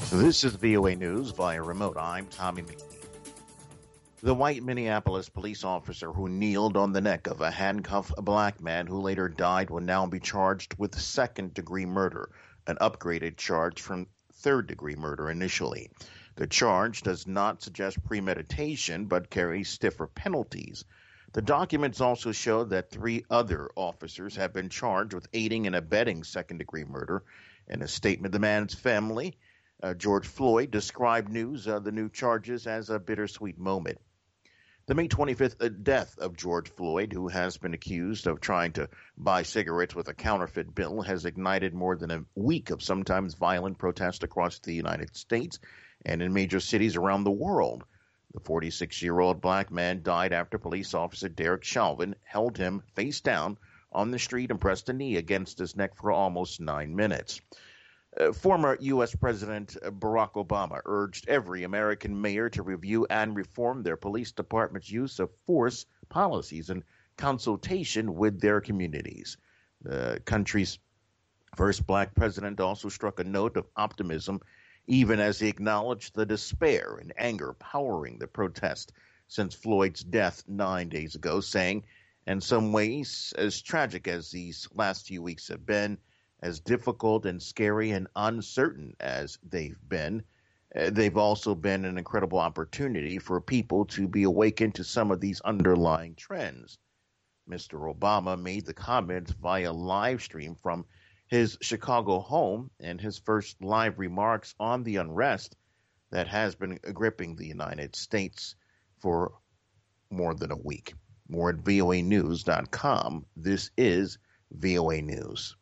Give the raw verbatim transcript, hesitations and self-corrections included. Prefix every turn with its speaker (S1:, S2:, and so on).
S1: This is V O A News via remote. I'm Tommy McNeil. The white Minneapolis police officer who kneeled on the neck of a handcuffed black man who later died will now be charged with second-degree murder, an upgraded charge from third-degree murder initially. The charge does not suggest premeditation but carries stiffer penalties. The documents also show that three other officers have been charged with aiding and abetting second-degree murder. In a statement, the man's family, Uh, George Floyd, described news of the new charges as a bittersweet moment. The May twenty-fifth uh, death of George Floyd, who has been accused of trying to buy cigarettes with a counterfeit bill, has ignited more than a week of sometimes violent protest across the United States and in major cities around the world. The forty-six-year-old black man died after police officer Derek Chauvin held him face down on the street and pressed a knee against his neck for almost nine minutes. Uh, former U S. President Barack Obama urged every American mayor to review and reform their police department's use of force policies in consultation with their communities. The country's first black president also struck a note of optimism, even as he acknowledged the despair and anger powering the protest since Floyd's death nine days ago, saying, in some ways, as tragic as these last few weeks have been, as difficult and scary and uncertain as they've been, uh, they've also been an incredible opportunity for people to be awakened to some of these underlying trends. Mister Obama made the comments via live stream from his Chicago home and his first live remarks on the unrest that has been gripping the United States for more than a week. More at V O A news dot com. This is V O A News.